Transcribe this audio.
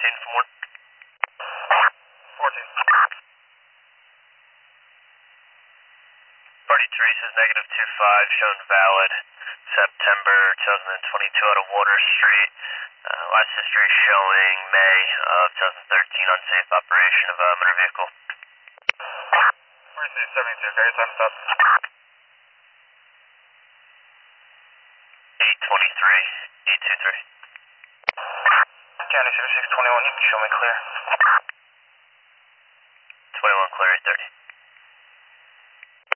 from 1. 14. Party Teresa's negative 25, shown valid. September 2022 out of Water Street. Last history showing May of 2013 unsafe operation of a motor vehicle. 4272, very time stop. 823, 823. County 7621, you can show me clear. 21 clear, 830.